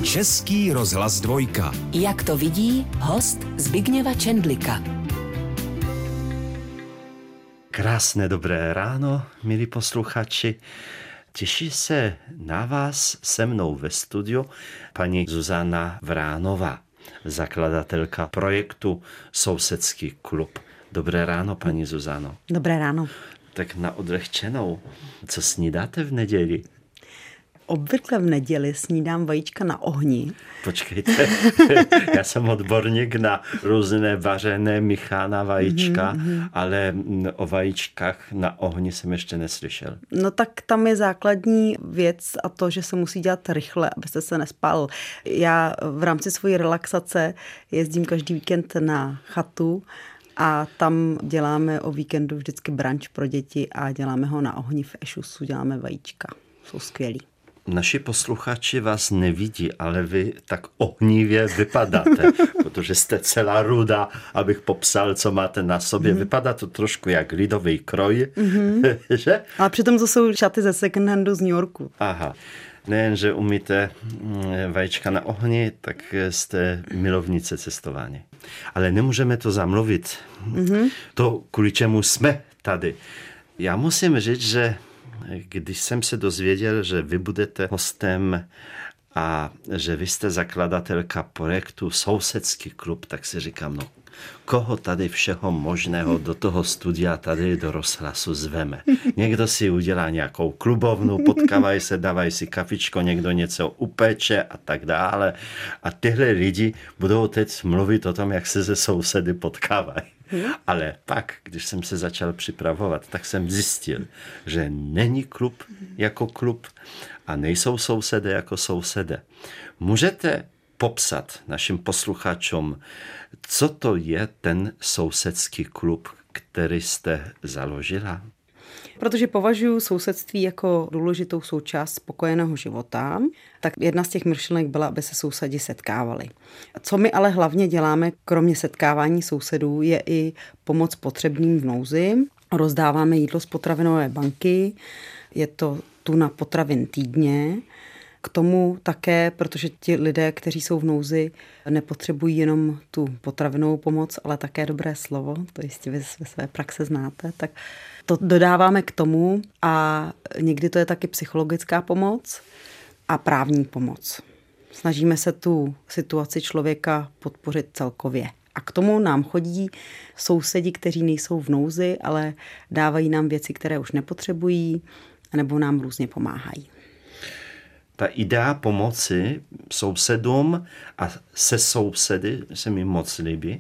Český rozhlas Dvojka. Jak to vidí host Zbigněva Čendlika. Krásné dobré ráno, milí posluchači. Těší se na vás se mnou ve studiu paní Zuzana Vránová, zakladatelka projektu Sousedský klub. Dobré ráno, paní Zuzano. Dobré ráno. Tak na odlehčenou, co snídáte v neděli? Obvykle v neděli snídám vajíčka na ohni. Počkejte, já jsem odborník na různé vařené míchaná vajíčka, ale o vajíčkách na ohni jsem ještě neslyšel. No tak tam je základní věc a to, že se musí dělat rychle, abyste se nespálil. Já v rámci své relaxace jezdím každý víkend na chatu a tam děláme o víkendu vždycky brunch pro děti a děláme ho na ohni v Ešusu, děláme vajíčka. Jsou skvělí. Naši posluchači vás nevidí, ale vy tak ohnivě vypadáte, protože jste celá ruda, abych popsal, co máte na sobě. Vypadá to trošku jak lidový kroj, že? Ale přitom to jsou šaty ze second handu z New Yorku. Aha. Nejen, že umíte vajíčka na ohni, tak jste milovnice cestování. Ale nemůžeme to zamluvit. To, kvůli čemu jsme tady. Já musím říct, že když jsem se dozvěděl, že vy budete hostem a že vy jste zakladatelka projektu Sousedský klub, tak si říkám, no koho tady všeho možného do toho studia tady do rozhlasu zveme. Někdo si udělá nějakou klubovnu, potkávají se, dávají si kafičko, někdo něco upeče a tak dále. A tyhle lidi budou teď mluvit o tom, jak se ze sousedy potkávají. Ale pak, když jsem se začal připravovat, tak jsem zjistil, že není klub jako klub a nejsou sousedé jako sousedé. Můžete popsat našim posluchačům, co to je ten sousedský klub, který jste založila? Protože považuji sousedství jako důležitou součást spokojeného života, tak jedna z těch myšlenek byla, aby se sousedi setkávali. Co my ale hlavně děláme, kromě setkávání sousedů, je i pomoc potřebným v nouzi. Rozdáváme jídlo z potravinové banky, je to tuna potravin týdně. K tomu také, protože ti lidé, kteří jsou v nouzi, nepotřebují jenom tu potravinovou pomoc, ale také dobré slovo, to jistě vy ve své praxe znáte, tak to dodáváme k tomu a někdy to je taky psychologická pomoc a právní pomoc. Snažíme se tu situaci člověka podpořit celkově. A k tomu nám chodí sousedi, kteří nejsou v nouzi, ale dávají nám věci, které už nepotřebují, nebo nám různě pomáhají. Ta idea pomoci sousedům a se sousedy se mi moc líbí.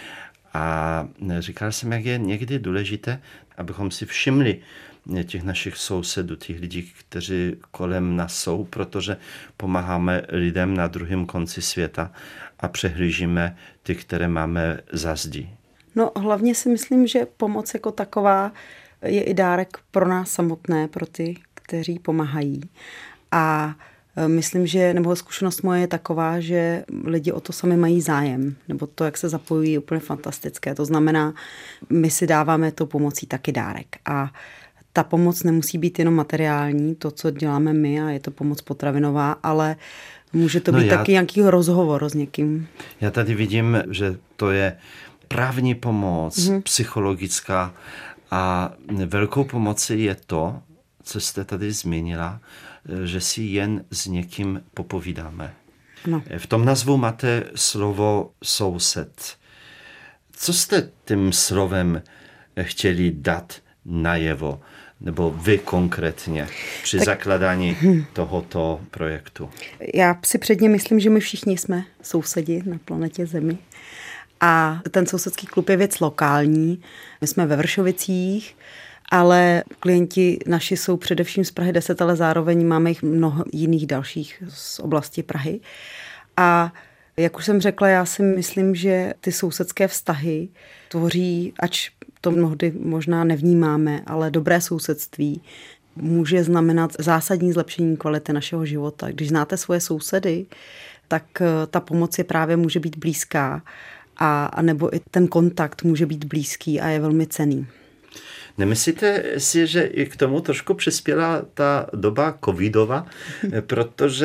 A říkal jsem, jak je někdy důležité, abychom si všimli těch našich sousedů, těch lidí, kteří kolem nás jsou, protože pomáháme lidem na druhém konci světa a přehlížíme ty, které máme za zdí. No hlavně si myslím, že pomoc jako taková je i dárek pro nás samotné, pro ty, kteří pomáhají. A myslím, že, nebo zkušenost moje je taková, že lidi o to sami mají zájem, nebo to, jak se zapojují, je úplně fantastické. To znamená, my si dáváme tou pomocí taky dárek. A ta pomoc nemusí být jenom materiální, to, co děláme my, a je to pomoc potravinová, ale může to být taky nějaký rozhovor s někým. Já tady vidím, že to je právní pomoc, psychologická a velkou pomocí je to, co jste tady zmínila, že si jen s někým popovídáme. No. V tom názvu máte slovo soused. Co jste tím slovem chtěli dát najevo, nebo vy konkrétně při zakládání tohoto projektu? Já si předně myslím, že my všichni jsme sousedi na planetě Zemi. A ten sousedský klub je věc lokální. My jsme ve Vršovicích, ale klienti naši jsou především z Prahy 10, ale zároveň máme jich mnoho jiných dalších z oblasti Prahy. A jak už jsem řekla, já si myslím, že ty sousedské vztahy tvoří, ač to mnohdy možná nevnímáme, ale dobré sousedství může znamenat zásadní zlepšení kvality našeho života. Když znáte svoje sousedy, tak ta pomoc je právě může být blízká a nebo i ten kontakt může být blízký a je velmi cenný. Nemyslíte si, že i k tomu trošku přispěla ta doba covidová, protože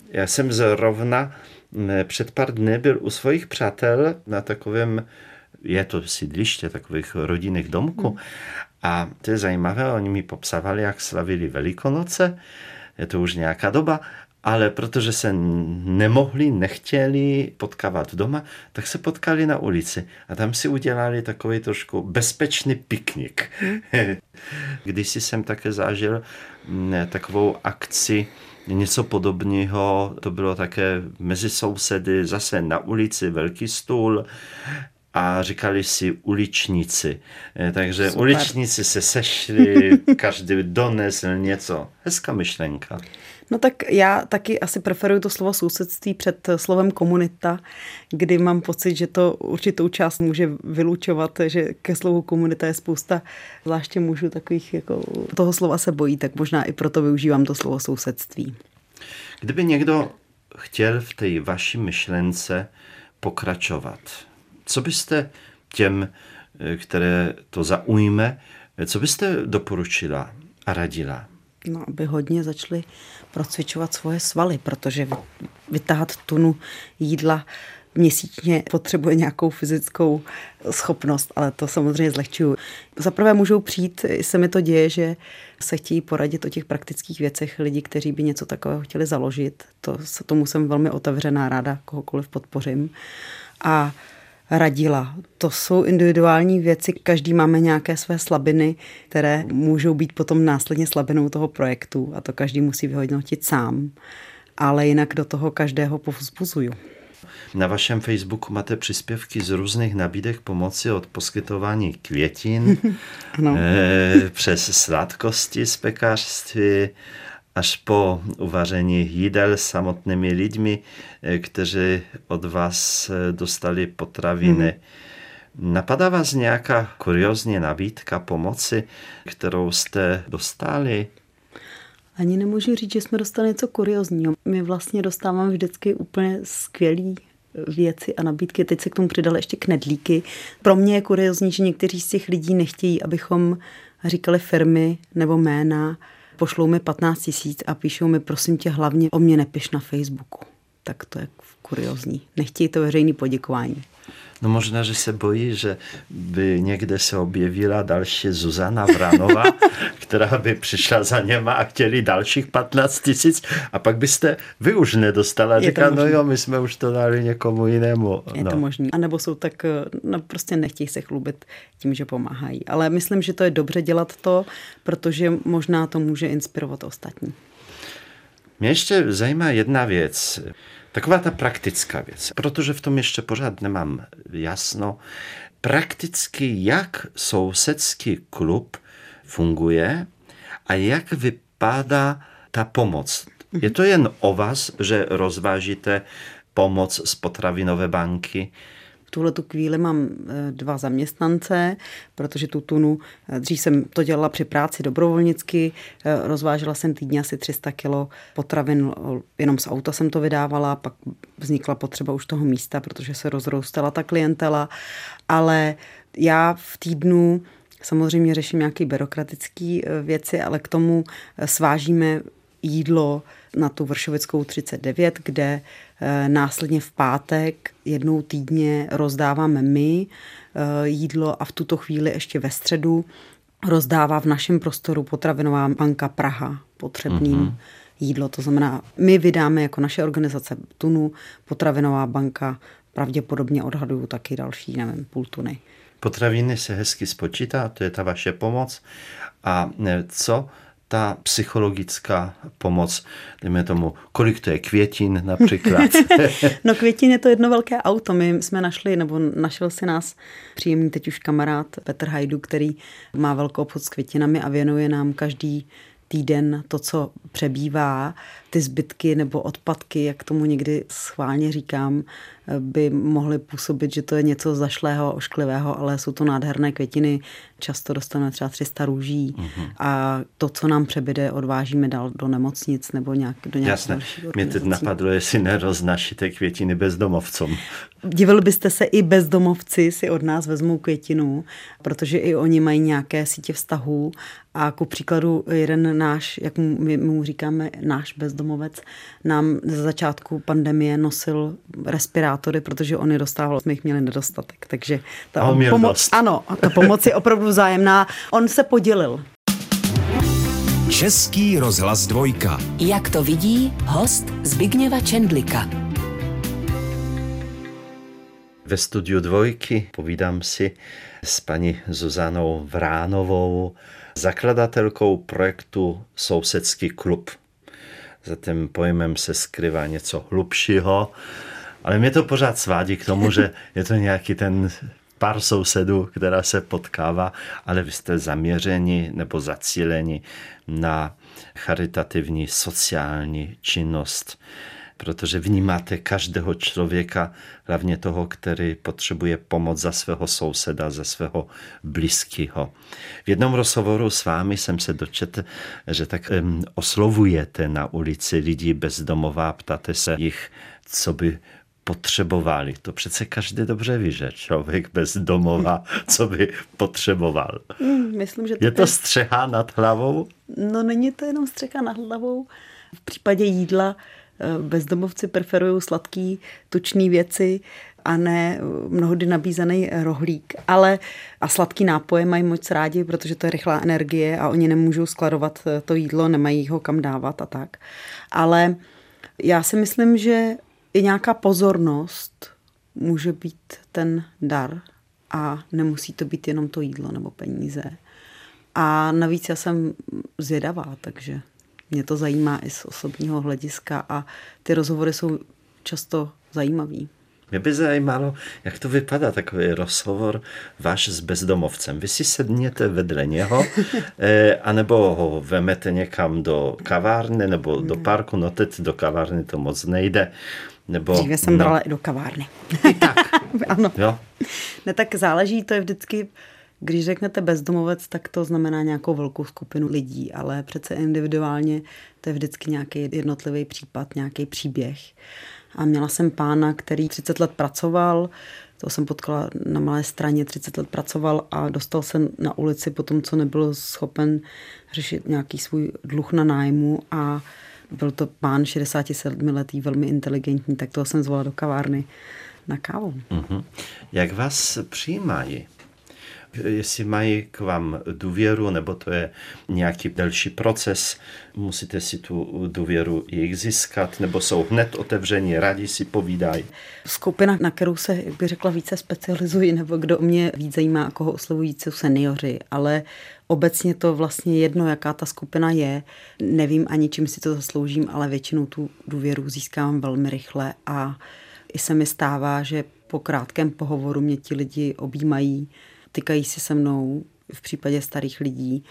Já jsem zrovna před pár dny byl u svých přátel na takovém, je to sídliště takových rodinných domků. A to je zajímavé, oni mi popsávali, jak slavili Velikonoce, je to už nějaká doba, ale protože se nechtěli potkávat doma, tak se potkali na ulici a tam si udělali takový trošku bezpečný piknik. Když jsem také zažil takovou akci, něco podobného, to bylo také mezi sousedy, zase na ulici, velký stůl a říkali si uličníci. Takže super. Uličníci se sešli, každý donesl něco. Hezká myšlenka. No tak já taky asi preferuju to slovo sousedství před slovem komunita, kdy mám pocit, že to určitou část může vylučovat, že ke slovu komunita je spousta, zvláště mužů takových, jako toho slova se bojí, tak možná i proto využívám to slovo sousedství. Kdyby někdo chtěl v té vaší myšlence pokračovat, co byste těm, které to zaujme, co byste doporučila a radila? No, aby hodně začali procvičovat svoje svaly, protože vytáhat tunu jídla měsíčně potřebuje nějakou fyzickou schopnost, ale to samozřejmě zlehčuju. Zaprvé můžou přijít, se mi to děje, že se chtějí poradit o těch praktických věcech lidi, kteří by něco takového chtěli založit. Tomu jsem velmi otevřená, ráda kohokoliv podpořím. A radila. To jsou individuální věci, každý máme nějaké své slabiny, které můžou být potom následně slabinou toho projektu a to každý musí vyhodnotit sám, ale jinak do toho každého povzbuzuju. Na vašem Facebooku máte příspěvky z různých nabídek pomoci od poskytování květin přes sladkosti z pekařství až po uvaření jídel samotnými lidmi, kteří od vás dostali potraviny. Napadá vás nějaká kuriózní nabídka pomoci, kterou jste dostali? Ani nemůžu říct, že jsme dostali něco kuriózního. My vlastně dostáváme vždycky úplně skvělý věci a nabídky. Teď se k tomu přidali ještě knedlíky. Pro mě je kuriózní, že někteří z těch lidí nechtějí, abychom říkali firmy nebo jména. Pošlou mi 15 000 a píšou mi, prosím tě, hlavně o mě nepiš na Facebooku. Tak to je kuriózní. Nechtějí to veřejné poděkování. No možná, že se bojí, že by někde se objevila další Zuzana Vranová, která by přišla za něma a chtěli dalších 15 000 a pak byste vy už nedostala. Říká, no jo, my jsme už to dali někomu jinému. Je to možný. A nebo jsou tak, prostě nechtějí se chlubit tím, že pomáhají. Ale myslím, že to je dobře dělat to, protože možná to může inspirovat ostatní. Mě ještě zajímá jedna věc. Taková ta praktická věc, protože v tom ještě pořád nemám jasno. Prakticky, jak sousedský klub funguje a jak vypadá ta pomoc. Je to jen o vás, že rozvážíte pomoc z potravinové banky? V tuhletu chvíli mám 2 zaměstnance, protože tu tunu, dřív jsem to dělala při práci dobrovolnicky, rozvážela jsem týdně asi 300 kilo potravin, jenom z auta jsem to vydávala, pak vznikla potřeba už toho místa, protože se rozroustala ta klientela, ale já v týdnu samozřejmě řeším nějaké byrokratické věci, ale k tomu svážíme jídlo na tu Vršovickou 39, kde následně v pátek jednou týdně rozdáváme my jídlo a v tuto chvíli ještě ve středu rozdává v našem prostoru potravinová banka Praha potřebným jídlo. To znamená, my vydáme jako naše organizace tunu, potravinová banka pravděpodobně odhaduju taky další, nevím, 0,5 tuny. Potraviny se hezky spočítá, to je ta vaše pomoc. A co ta psychologická pomoc, dejme tomu, kolik to je květin například? No květin je to jedno velké auto. My jsme našli, nebo našel si nás příjemný teď už kamarád Petr Hajdu, který má velkou obchod s květinami a věnuje nám každý týden to, co přebývá, ty zbytky nebo odpadky, jak tomu někdy schválně říkám, by mohly působit, že to je něco zašlého, ošklivého, ale jsou to nádherné květiny. Často dostaneme třeba 300 růží a to, co nám přebyde, odvážíme dál do nemocnic nebo do nějakých dalších organizací. Mě teď napadlo, jestli neroznašíte květiny bezdomovcům. Divili byste se, i bezdomovci si od nás vezmou květinu, protože i oni mají nějaké sítě vztahů a ku příkladu jeden náš, jak my mu říkáme, náš bezdomovec, nám ze začátku pandemie nosil respirátory, protože on je dostával, jsme jich měli nedostatek. Takže ta pomoc, ano, ta pomoc je opravdu vzájemná. On se podělil. Český rozhlas Dvojka. Jak to vidí host Zbigněva Čendlika. Ve studiu Dvojky povídám si s paní Zuzanou Vránovou, zakladatelkou projektu Sousedský klub. Za tím pojmem se skrývá něco hlubšího, ale mě to pořád svádí k tomu, že je to nějaký ten pár sousedů, která se potkává, ale vy jste zaměřeni nebo zacíleni na charitativní sociální činnost, protože vnímáte každého člověka, hlavně toho, který potřebuje pomoc za svého souseda, za svého blízkého. V jednom rozhovoru s vámi jsem se dočetl, že tak oslovujete na ulici lidi bez domova, ptáte se jich, co by potřebovali. To přece každý dobře ví, že člověk bez domova, co by potřeboval. Myslím, že je to střecha nad hlavou? No, není to jenom střecha nad hlavou. V případě jídla bezdomovci preferují sladký, tučný věci a ne mnohdy nabízený rohlík. A sladký nápoje mají moc rádi, protože to je rychlá energie a oni nemůžou skladovat to jídlo, nemají ho kam dávat a tak. Ale já si myslím, že i nějaká pozornost může být ten dar a nemusí to být jenom to jídlo nebo peníze. A navíc já jsem zvědavá, takže mě to zajímá i z osobního hlediska a ty rozhovory jsou často zajímavý. Mě by zajímalo, jak to vypadá takový rozhovor váš s bezdomovcem. Vy si sedněte vedle něho, anebo ho vemete někam do kavárny nebo do parku, no teď do kavárny to moc nejde. Nebo, dříve jsem brala i do kavárny. I tak. Ano. Jo? Ne, tak záleží, to je vždycky, když řeknete bezdomovec, tak to znamená nějakou velkou skupinu lidí, ale přece individuálně to je vždycky nějaký jednotlivý případ, nějaký příběh. A měla jsem pána, který 30 let pracoval, to jsem potkala na Malé Straně, 30 let pracoval a dostal se na ulici po tom, co nebyl schopen řešit nějaký svůj dluh na nájmu a byl to pán 67letý, velmi inteligentní, tak toho jsem zvolala do kavárny na kávu. Mm-hmm. Jak vás přijímají? Jestli mají k vám důvěru, nebo to je nějaký delší proces, musíte si tu důvěru jich získat, nebo jsou hned otevření, rádi si povídají. Skupina, na kterou se, jak bych řekla, více specializuji, nebo kdo mě víc zajímá a koho oslovují, jsou seniori, ale obecně to vlastně jedno, jaká ta skupina je. Nevím ani, čím si to zasloužím, ale většinou tu důvěru získávám velmi rychle a i se mi stává, že po krátkém pohovoru mě ti lidi objímají, tykají si se mnou v případě starých lidí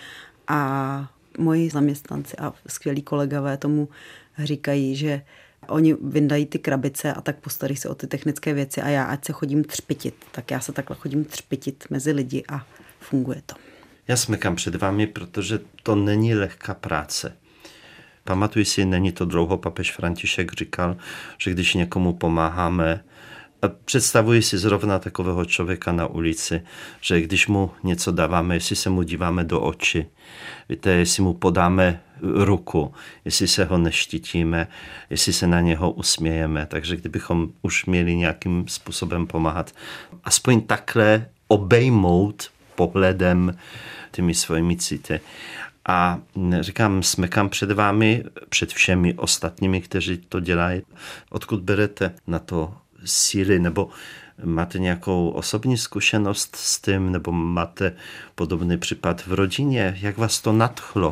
a moji zaměstnanci a skvělí kolegové tomu říkají, že oni vyndají ty krabice a tak postarají se o ty technické věci a já ať se chodím třpitit, tak já se takhle chodím třpitit mezi lidi a funguje to. Já smekám před vámi, protože to není lehká práce. Pamatuji si, není to dlouho, papež František říkal, že když někomu pomáháme, a představuji si zrovna takového člověka na ulici, že když mu něco dáváme, jestli se mu díváme do očí, víte, jestli mu podáme ruku, jestli se ho neštítíme, jestli se na něho usmějeme, takže kdybychom už měli nějakým způsobem pomáhat, aspoň takhle obejmout pohledem těmi svými city. A říkám, smekám před vámi, před všemi ostatními, kteří to dělají. Odkud berete na to síly, nebo máte nějakou osobní zkušenost s tím, nebo máte podobný případ v rodině? Jak vás to nadchlo?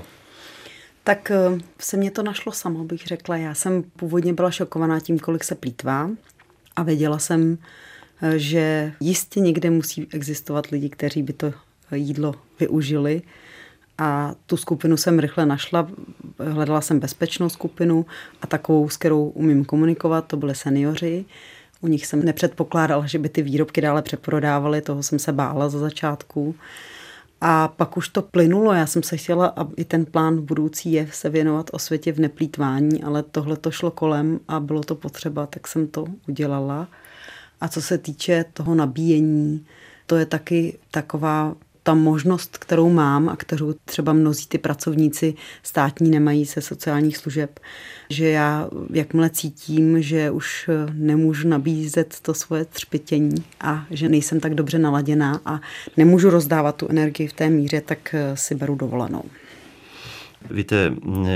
Tak se mě to našlo samo, bych řekla. Já jsem původně byla šokovaná tím, kolik se plýtvá a věděla jsem, že jistě někde musí existovat lidi, kteří by to jídlo využili. A tu skupinu jsem rychle našla, hledala jsem bezpečnou skupinu a takovou, s kterou umím komunikovat, to byly seniori. U nich jsem nepředpokládala, že by ty výrobky dále přeprodávali, toho jsem se bála za začátku. A pak už to plynulo, já jsem se chtěla, a i ten plán budoucí je se věnovat osvětě v neplýtvání, ale tohle to šlo kolem a bylo to potřeba, tak jsem to udělala. A co se týče toho nabíjení, to je taky taková ta možnost, kterou mám a kterou třeba mnozí ty pracovníci státní nemají se sociálních služeb, že já jakmile cítím, že už nemůžu nabízet to svoje třpitění a že nejsem tak dobře naladěná a nemůžu rozdávat tu energii v té míře, tak si beru dovolenou. Víte,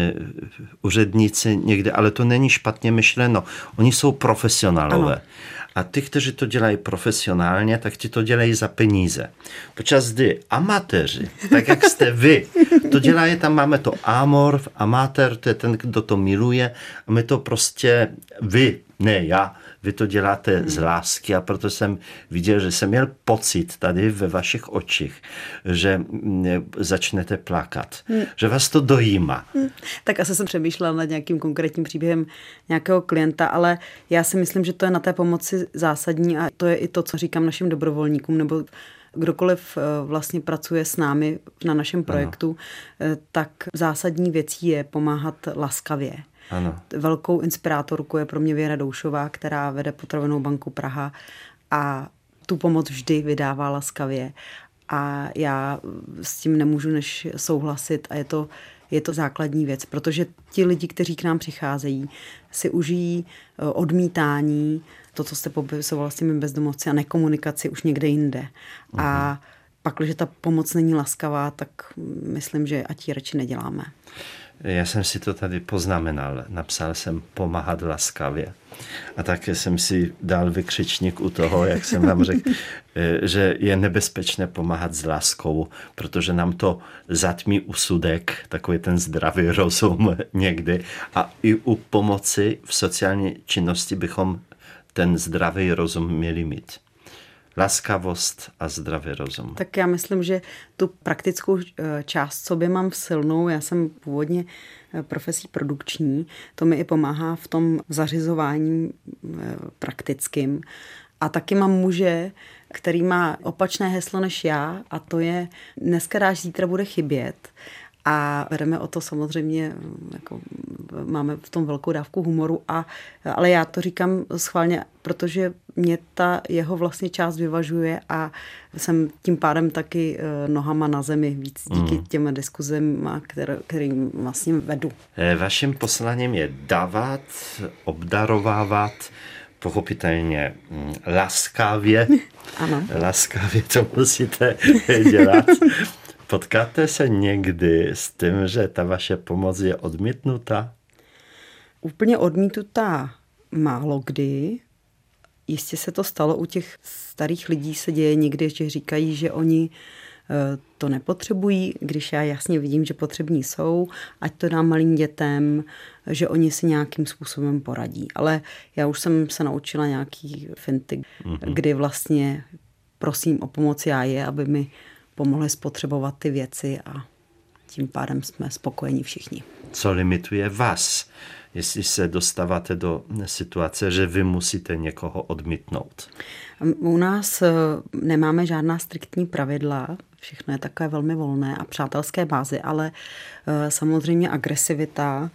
úředníci někde, ale to není špatně myšleno, oni jsou profesionálové. Ano. A ty, kteří to dělají profesionálně, tak ti to dělají za peníze. Počas kdy amatéři, tak jak jste vy, to dělají, tam máme to amor, amatér, to je ten, kdo to miluje a my to prostě, vy, ne já, vy to děláte z lásky a proto jsem viděl, že jsem měl pocit tady ve vašich očích, že začnete plakat, že vás to dojímá. Tak asi jsem přemýšlela nad nějakým konkrétním příběhem nějakého klienta, ale já si myslím, že to je na té pomoci zásadní a to je i to, co říkám našim dobrovolníkům nebo kdokoliv vlastně pracuje s námi na našem projektu, tak zásadní věcí je pomáhat laskavě. Ano. Velkou inspirátorkou je pro mě Věra Doušová, která vede Potravinovou banku Praha a tu pomoc vždy vydává laskavě. A já s tím nemůžu než souhlasit a je to základní věc, protože ti lidi, kteří k nám přicházejí, si užijí odmítání, to, co jste popisoval s těmi bezdomovci a nekomunikaci už někde jinde. A pak, když ta pomoc není laskavá, tak myslím, že ať ji radši neděláme. Já jsem si to tady poznamenal, napsal jsem pomáhat laskavě. A také jsem si dal vykřičník u toho, jak jsem vám řekl, že je nebezpečné pomáhat s láskou, protože nám to zatmí úsudek, takový ten zdravý rozum někdy. A i u pomoci v sociální činnosti bychom ten zdravý rozum měli mít. Laskavost a zdravý rozum. Tak já myslím, že tu praktickou část sobě mám silnou. Já jsem původně profesí produkční. To mi i pomáhá v tom zařizování praktickým. A taky mám muže, který má opačné heslo než já a to je dneska dáš, zítra bude chybět. A bereme o to samozřejmě, jako máme v tom velkou dávku humoru, ale já to říkám schválně, protože mě ta jeho vlastně část vyvažuje a jsem tím pádem taky nohama na zemi víc díky těm diskuzem, kterým vlastně vedu. Vaším posláním je dávat, obdarovávat, pochopitelně laskavě. Ano. Laskavě to musíte dělat. Potkáte se někdy s tím, že ta vaše pomoc je odmítnutá? Úplně odmítnutá málo kdy. Jistě se to stalo, u těch starých lidí se děje někdy, že říkají, že oni to nepotřebují, když já jasně vidím, že potřební jsou, ať to dám malým dětem, že oni si nějakým způsobem poradí. Ale já už jsem se naučila nějaký finty, kdy vlastně prosím o pomoc já je, aby mi pomohli spotřebovat ty věci a tím pádem jsme spokojení všichni. Co limituje vás, jestli se dostáváte do situace, že vy musíte někoho odmítnout? U nás nemáme žádná striktní pravidla, všechno je takové velmi volné a přátelské bázy, ale samozřejmě agresivita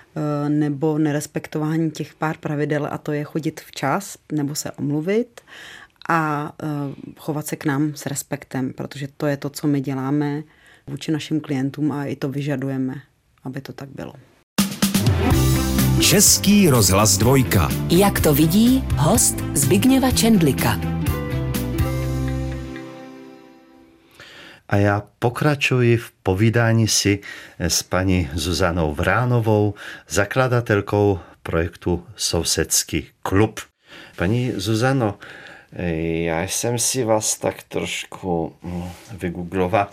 nebo nerespektování těch pár pravidel a to je chodit včas nebo se omluvit a chovat se k nám s respektem, protože to je to, co my děláme vůči našim klientům a i to vyžadujeme, aby to tak bylo. Český rozhlas 2. Jak to vidí host Zbigněva Čendlika. A já pokračuji v povídání si s paní Zuzanou Vránovou, zakladatelkou projektu Sousedský klub. Paní Zuzano, já jsem si vás tak trošku vygoogloval.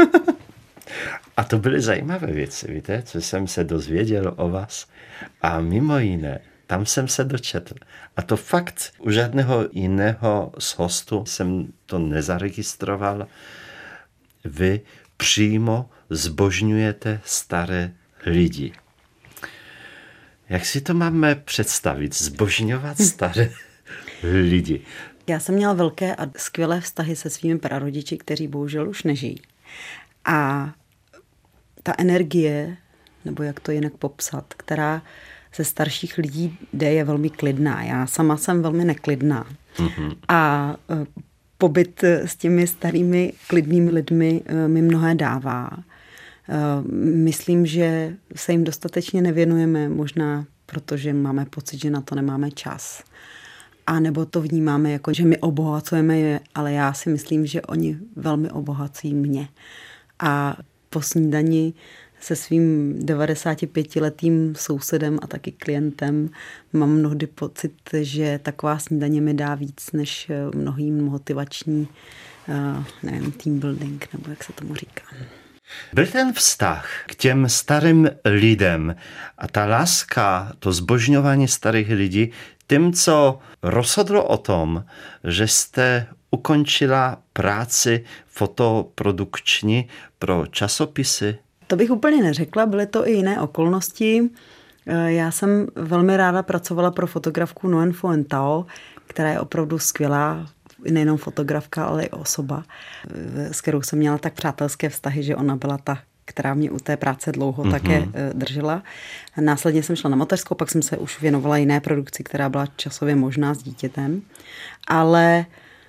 A to byly zajímavé věci, víte, co jsem se dozvěděl o vás. A mimo jiné, tam jsem se dočetl. A to fakt u žádného jiného z hostů jsem to nezaregistroval. Vy přímo zbožňujete staré lidi. Jak si to máme představit? Zbožňovat staré lidi. Já jsem měla velké a skvělé vztahy se svými prarodiči, kteří bohužel už nežijí. A ta energie, nebo jak to jinak popsat, která ze starších lidí jde, je velmi klidná. Já sama jsem velmi neklidná. A pobyt s těmi starými, klidnými lidmi mi mnohé dává. Myslím, že se jim dostatečně nevěnujeme, možná protože máme pocit, že na to nemáme čas. A nebo to vnímáme jako, že my obohacujeme je, ale já si myslím, že oni velmi obohacují mě. A po snídani se svým 95letým sousedem a taky klientem mám mnohdy pocit, že taková snídaně mi dá víc než mnohý motivační, nevím, team building, nebo jak se tomu říká. Byl ten vztah k těm starým lidem a ta láska, to zbožňování starých lidí, tím, co rozhodlo o tom, že jste ukončila práci fotoprodukční pro časopisy? To bych úplně neřekla, byly to i jiné okolnosti. Já jsem velmi ráda pracovala pro fotografku Nguyen Phuong Thao, která je opravdu skvělá, nejenom fotografka, ale i osoba, s kterou jsem měla tak přátelské vztahy, že ona byla ta, která mě u té práce dlouho také držela. Následně jsem šla na mateřskou, pak jsem se už věnovala jiné produkci, která byla časově možná s dítětem. Ale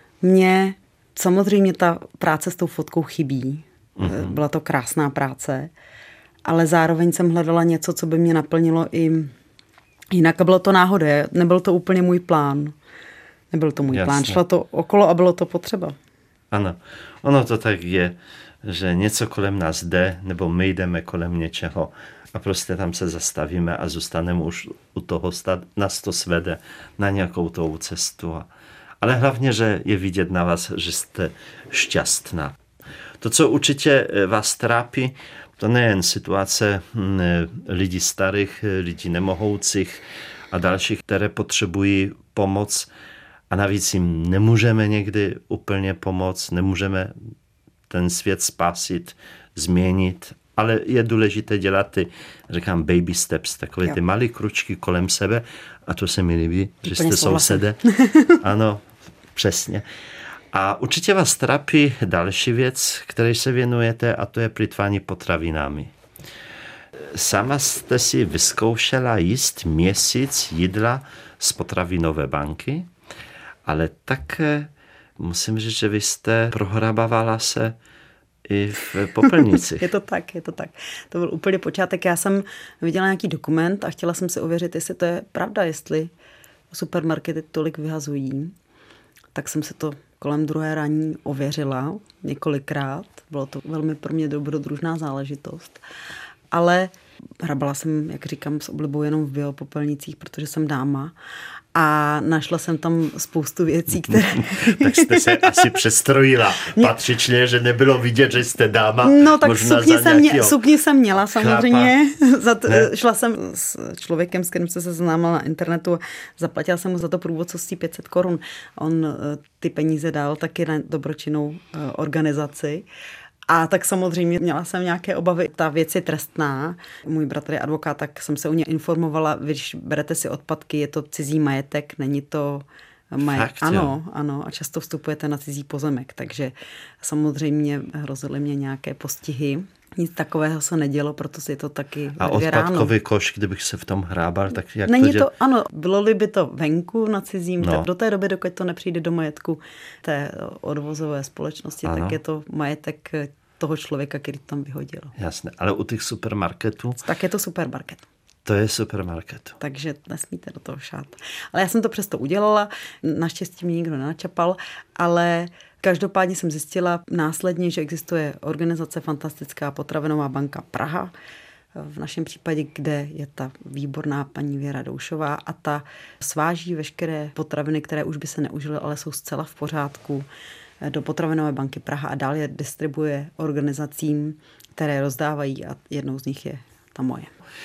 mě samozřejmě ta práce s tou fotkou chybí. Byla to krásná práce, ale zároveň jsem hledala něco, co by mě naplnilo i jinak. A bylo to náhoda, nebyl to úplně můj plán. Nebyl to můj plán, šlo to okolo a bylo to potřeba. Ano, ono to tak je, že něco kolem nás jde, nebo my jdeme kolem něčeho a prostě tam se zastavíme a zůstaneme už u toho, nás to svede na nějakou tou cestu. Ale hlavně, že je vidět na vás, že jste šťastná. To, co určitě vás trápí, to nejen situace lidí starých, lidí nemohoucích a dalších, které potřebují pomoc a navíc jim nemůžeme někdy úplně pomoct, nemůžeme ten svět spásit, změnit, ale je důležité dělat ty, říkám, baby steps, takové ty malé kručky kolem sebe a to se mi líbí, že jste sousede. Ano, přesně. A určitě vás trápí další věc, které se věnujete, a to je plýtvání potravinami. Sama jste si vyzkoušela jíst měsíc jídla z potravinové banky, ale také musím říct, že vy jste prohrabávala se i v popelnici. Je to tak. To byl úplně počátek. Já jsem viděla nějaký dokument a chtěla jsem si ověřit, jestli to je pravda, jestli supermarkety tolik vyhazují. Tak jsem se to kolem 2 raní ověřila několikrát. Bylo to velmi pro mě dobrodružná záležitost. Ale hrabala jsem, jak říkám, s oblibou jenom v biopopelnicích, protože jsem dáma. A našla jsem tam spoustu věcí, které... Tak jste se asi přestrojila patřičně, že nebylo vidět, že jste dáma. No tak sukni jsem měla samozřejmě. Šla jsem s člověkem, s kterým jsem se seznámila na internetu. Zaplatila jsem mu za to průvodcovství 500 korun. On ty peníze dal taky na dobročinnou organizaci. A tak samozřejmě měla jsem nějaké obavy. Ta věc je trestná. Můj bratr je advokát, tak jsem se u něj informovala, když berete si odpadky, je to cizí majetek, není to majetek. Ano, a často vstupujete na cizí pozemek, takže samozřejmě hrozily mě nějaké postihy. Nic takového se nedělo, proto si to taky a odpadkový koš, kdybych se v tom hrábal, tak jak není to, ano, bylo-li by to venku na cizím, tak do té doby, dokud to nepřijde do majetku té odvozové společnosti, tak je to majetek toho člověka, který tam vyhodil. Jasné, ale u těch supermarketů? Tak je to supermarket. To je supermarket. Takže nesmíte do toho šát. Ale já jsem to přesto udělala, naštěstí mě nikdo nenačapal, ale každopádně jsem zjistila následně, že existuje organizace Fantastická potravinová banka Praha, v našem případě, kde je ta výborná paní Věra Doušová a ta sváží veškeré potraviny, které už by se neužily, ale jsou zcela v pořádku, do potravinové banky Praha a dál je distribuje organizacím, které rozdávají a jednou z nich je ta moje.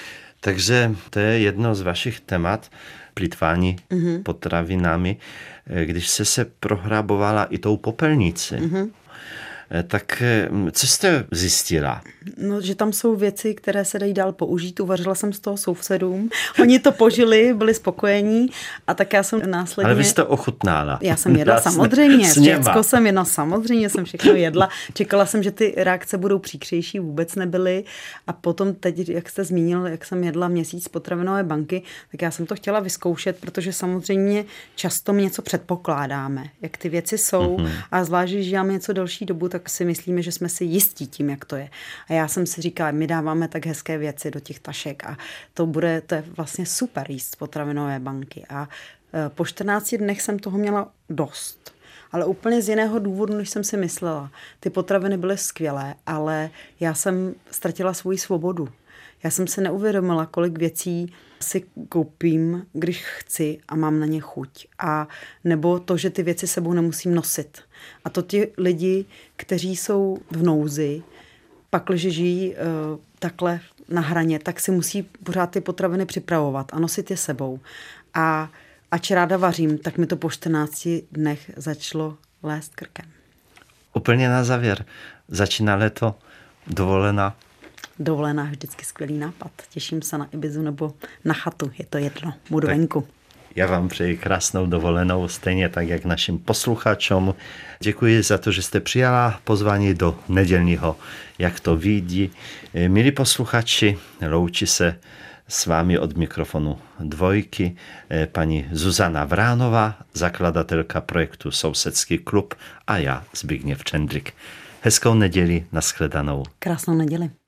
Takže to je jedno z vašich témat, plýtvání potravinami. Když jste se prohrabovala i tou popelnici, Tak co jste zjistila? No, že tam jsou věci, které se dají dál použít. Uvařila jsem z toho sousedům. Oni to požili, byli spokojení a tak já jsem následně... Ale vy jste ochutnála. Já jsem jedla samozřejmě. Všecko jsem jedla, samozřejmě jsem všechno jedla. Čekala jsem, že ty reakce budou příkřejší, vůbec nebyly. A potom teď, jak jste zmínil, jak jsem jedla měsíc potravinové banky, tak já jsem to chtěla vyzkoušet, protože samozřejmě často my něco předpokládáme, jak ty věci jsou. A zvlášť, když děláme něco delší dobu, tak si myslíme, že jsme si jistí tím, jak to je. A já jsem si říkala, my dáváme tak hezké věci do těch tašek a to je vlastně super jíst z potravinové banky. A po 14 dnech jsem toho měla dost. Ale úplně z jiného důvodu, než jsem si myslela. Ty potraviny byly skvělé, ale já jsem ztratila svoji svobodu. Já jsem si neuvědomila, kolik věcí si koupím, když chci a mám na ně chuť. A nebo to, že ty věci sebou nemusím nosit. A to ti lidi, kteří jsou v nouzi, pakliže žijí takhle na hraně, tak si musí pořád ty potraviny připravovat a nosit je sebou. A ač ráda vařím, tak mi to po 14 dnech začalo lézt krkem. Úplně na závěr. Začíná léto, dovolená. Dovolená je vždycky skvělý nápad. Těším se na Ibizu nebo na chatu. Je to jedno. Budu venku. Já vám přeji krásnou dovolenou, stejně tak jak našim posluchačům. Děkuji za to, že jste přijala pozvání do nedělního Jak to vidí. Milí posluchači, loučí se s vámi od mikrofonu Dvojky paní Zuzana Vránová, zakladatelka projektu Sousedský klub a já, Zbigniew Čendlik. Hezkou neděli, nashledanou. Krásnou neděli.